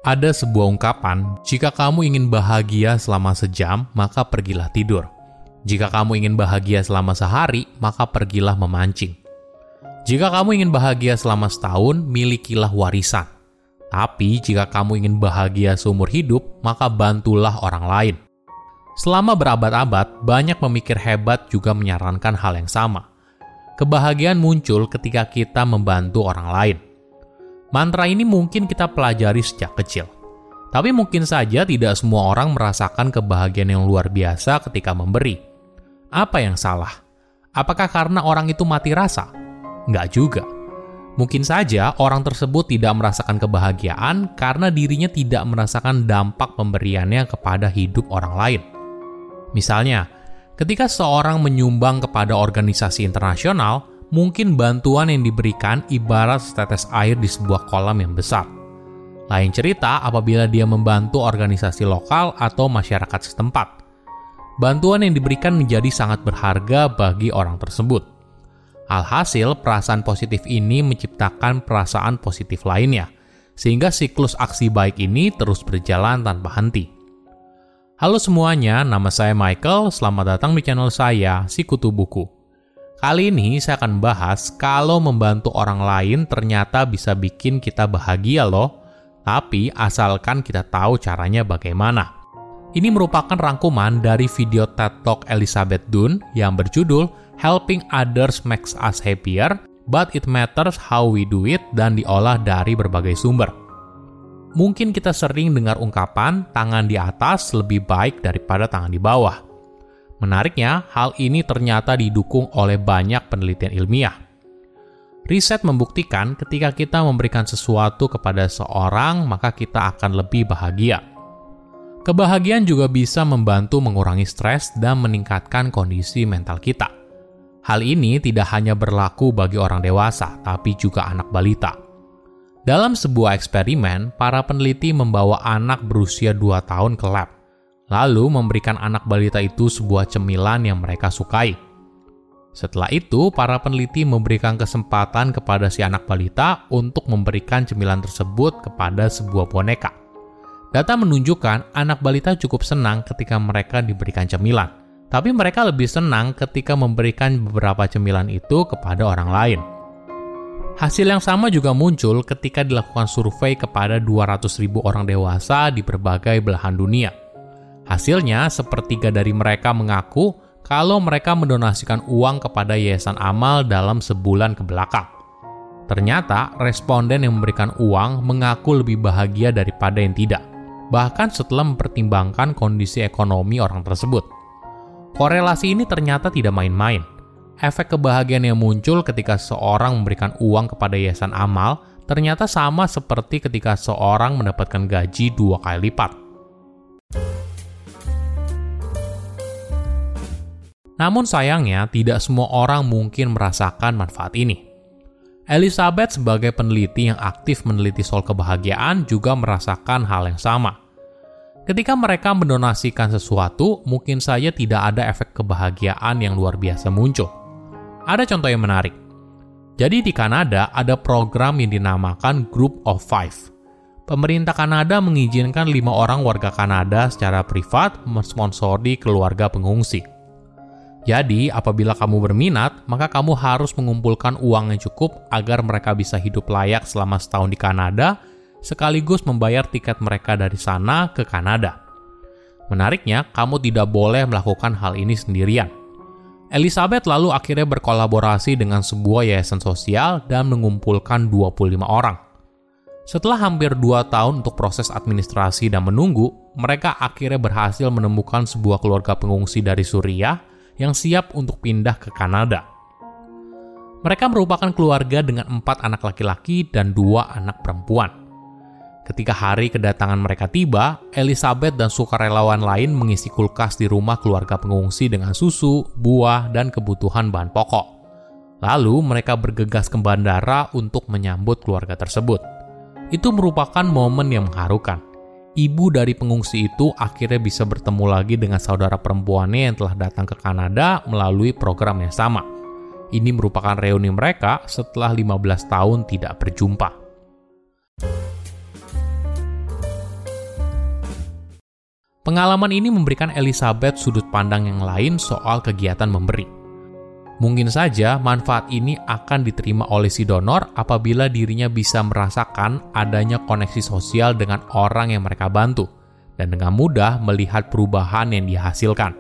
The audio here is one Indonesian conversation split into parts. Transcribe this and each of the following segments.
Ada sebuah ungkapan, jika kamu ingin bahagia selama sejam, maka pergilah tidur. Jika kamu ingin bahagia selama sehari, maka pergilah memancing. Jika kamu ingin bahagia selama setahun, milikilah warisan. Tapi jika kamu ingin bahagia seumur hidup, maka bantulah orang lain. Selama berabad-abad, banyak pemikir hebat juga menyarankan hal yang sama. Kebahagiaan muncul ketika kita membantu orang lain. Mantra ini mungkin kita pelajari sejak kecil. Tapi mungkin saja tidak semua orang merasakan kebahagiaan yang luar biasa ketika memberi. Apa yang salah? Apakah karena orang itu mati rasa? Enggak juga. Mungkin saja orang tersebut tidak merasakan kebahagiaan karena dirinya tidak merasakan dampak pemberiannya kepada hidup orang lain. Misalnya, ketika seorang menyumbang kepada organisasi internasional, mungkin bantuan yang diberikan ibarat setetes air di sebuah kolam yang besar. Lain cerita apabila dia membantu organisasi lokal atau masyarakat setempat. Bantuan yang diberikan menjadi sangat berharga bagi orang tersebut. Alhasil, perasaan positif ini menciptakan perasaan positif lainnya, sehingga siklus aksi baik ini terus berjalan tanpa henti. Halo semuanya, nama saya Michael, selamat datang di channel saya, Si Kutu Buku. Kali ini saya akan bahas kalau membantu orang lain ternyata bisa bikin kita bahagia loh, tapi asalkan kita tahu caranya bagaimana. Ini merupakan rangkuman dari video TED Talk Elizabeth Dunn yang berjudul Helping Others Makes Us Happier, But It Matters How We Do It dan diolah dari berbagai sumber. Mungkin kita sering dengar ungkapan tangan di atas lebih baik daripada tangan di bawah. Menariknya, hal ini ternyata didukung oleh banyak penelitian ilmiah. Riset membuktikan ketika kita memberikan sesuatu kepada seorang, maka kita akan lebih bahagia. Kebahagiaan juga bisa membantu mengurangi stres dan meningkatkan kondisi mental kita. Hal ini tidak hanya berlaku bagi orang dewasa, tapi juga anak balita. Dalam sebuah eksperimen, para peneliti membawa anak berusia 2 tahun ke lab. Lalu memberikan anak balita itu sebuah cemilan yang mereka sukai. Setelah itu, para peneliti memberikan kesempatan kepada si anak balita untuk memberikan cemilan tersebut kepada sebuah boneka. Data menunjukkan anak balita cukup senang ketika mereka diberikan cemilan, tapi mereka lebih senang ketika memberikan beberapa cemilan itu kepada orang lain. Hasil yang sama juga muncul ketika dilakukan survei kepada 200.000 orang dewasa di berbagai belahan dunia. Hasilnya, sepertiga dari mereka mengaku kalau mereka mendonasikan uang kepada yayasan amal dalam sebulan ke belakang. Ternyata, responden yang memberikan uang mengaku lebih bahagia daripada yang tidak, bahkan setelah mempertimbangkan kondisi ekonomi orang tersebut. Korelasi ini ternyata tidak main-main. Efek kebahagiaan yang muncul ketika seorang memberikan uang kepada yayasan amal ternyata sama seperti ketika seorang mendapatkan gaji 2 kali lipat. Namun sayangnya, tidak semua orang mungkin merasakan manfaat ini. Elizabeth sebagai peneliti yang aktif meneliti soal kebahagiaan juga merasakan hal yang sama. Ketika mereka mendonasikan sesuatu, mungkin saja tidak ada efek kebahagiaan yang luar biasa muncul. Ada contoh yang menarik. Jadi di Kanada ada program yang dinamakan Group of Five. Pemerintah Kanada mengizinkan 5 orang warga Kanada secara privat mensponsori keluarga pengungsi. Jadi, apabila kamu berminat, maka kamu harus mengumpulkan uang yang cukup agar mereka bisa hidup layak selama setahun di Kanada, sekaligus membayar tiket mereka dari sana ke Kanada. Menariknya, kamu tidak boleh melakukan hal ini sendirian. Elizabeth lalu akhirnya berkolaborasi dengan sebuah yayasan sosial dan mengumpulkan 25 orang. Setelah hampir 2 tahun untuk proses administrasi dan menunggu, mereka akhirnya berhasil menemukan sebuah keluarga pengungsi dari Suriah yang siap untuk pindah ke Kanada. Mereka merupakan keluarga dengan 4 anak laki-laki dan 2 anak perempuan. Ketika hari kedatangan mereka tiba, Elizabeth dan sukarelawan lain mengisi kulkas di rumah keluarga pengungsi dengan susu, buah, dan kebutuhan bahan pokok. Lalu mereka bergegas ke bandara untuk menyambut keluarga tersebut. Itu merupakan momen yang mengharukan. Ibu dari pengungsi itu akhirnya bisa bertemu lagi dengan saudara perempuannya yang telah datang ke Kanada melalui program yang sama. Ini merupakan reuni mereka setelah 15 tahun tidak berjumpa. Pengalaman ini memberikan Elizabeth sudut pandang yang lain soal kegiatan memberi. Mungkin saja manfaat ini akan diterima oleh si donor apabila dirinya bisa merasakan adanya koneksi sosial dengan orang yang mereka bantu, dan dengan mudah melihat perubahan yang dihasilkan.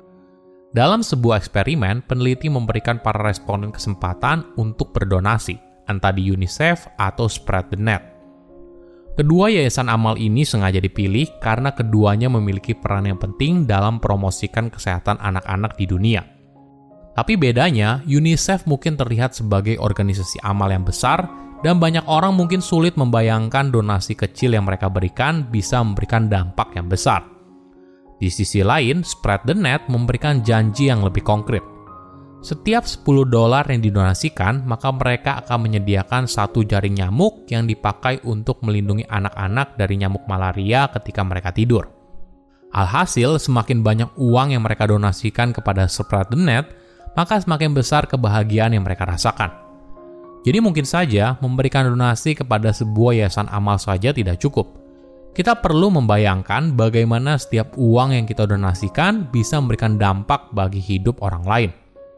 Dalam sebuah eksperimen, peneliti memberikan para responden kesempatan untuk berdonasi, entah di UNICEF atau Spread the Net. Kedua yayasan amal ini sengaja dipilih karena keduanya memiliki peran yang penting dalam promosikan kesehatan anak-anak di dunia. Tapi bedanya, UNICEF mungkin terlihat sebagai organisasi amal yang besar dan banyak orang mungkin sulit membayangkan donasi kecil yang mereka berikan bisa memberikan dampak yang besar. Di sisi lain, Spread the Net memberikan janji yang lebih konkret. Setiap $10 yang didonasikan, maka mereka akan menyediakan satu jaring nyamuk yang dipakai untuk melindungi anak-anak dari nyamuk malaria ketika mereka tidur. Alhasil, semakin banyak uang yang mereka donasikan kepada Spread the Net, maka semakin besar kebahagiaan yang mereka rasakan. Jadi mungkin saja memberikan donasi kepada sebuah yayasan amal saja tidak cukup. Kita perlu membayangkan bagaimana setiap uang yang kita donasikan bisa memberikan dampak bagi hidup orang lain.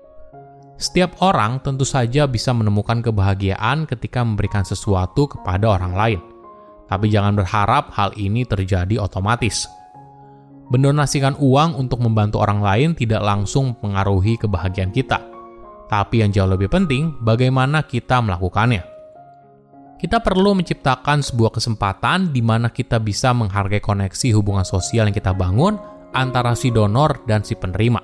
Setiap orang tentu saja bisa menemukan kebahagiaan ketika memberikan sesuatu kepada orang lain. Tapi jangan berharap hal ini terjadi otomatis. Mendonasikan uang untuk membantu orang lain tidak langsung mempengaruhi kebahagiaan kita. Tapi yang jauh lebih penting, bagaimana kita melakukannya. Kita perlu menciptakan sebuah kesempatan di mana kita bisa menghargai koneksi hubungan sosial yang kita bangun antara si donor dan si penerima.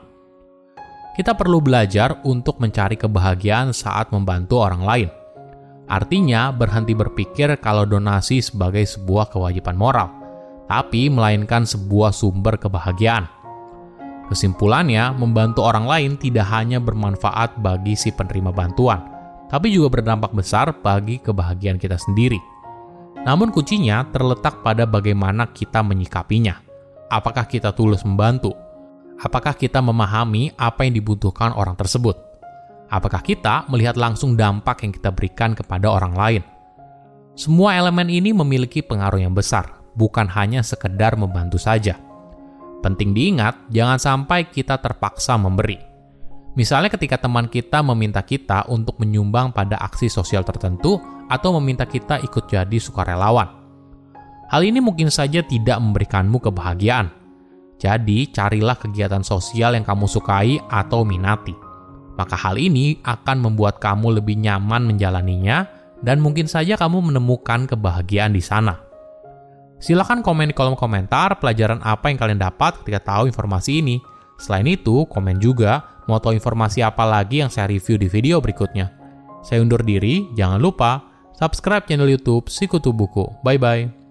Kita perlu belajar untuk mencari kebahagiaan saat membantu orang lain. Artinya, berhenti berpikir kalau donasi sebagai sebuah kewajiban moral, tapi melainkan sebuah sumber kebahagiaan. Kesimpulannya, membantu orang lain tidak hanya bermanfaat bagi si penerima bantuan, tapi juga berdampak besar bagi kebahagiaan kita sendiri. Namun kuncinya terletak pada bagaimana kita menyikapinya. Apakah kita tulus membantu? Apakah kita memahami apa yang dibutuhkan orang tersebut? Apakah kita melihat langsung dampak yang kita berikan kepada orang lain? Semua elemen ini memiliki pengaruh yang besar, bukan hanya sekedar membantu saja. Penting diingat, jangan sampai kita terpaksa memberi. Misalnya ketika teman kita meminta kita untuk menyumbang pada aksi sosial tertentu atau meminta kita ikut jadi sukarelawan. Hal ini mungkin saja tidak memberikanmu kebahagiaan. Jadi, carilah kegiatan sosial yang kamu sukai atau minati. Maka hal ini akan membuat kamu lebih nyaman menjalaninya dan mungkin saja kamu menemukan kebahagiaan di sana. Silahkan komen di kolom komentar pelajaran apa yang kalian dapat ketika tahu informasi ini. Selain itu, komen juga mau tahu informasi apa lagi yang saya review di video berikutnya. Saya undur diri, jangan lupa subscribe channel YouTube Sikutu Buku. Bye-bye.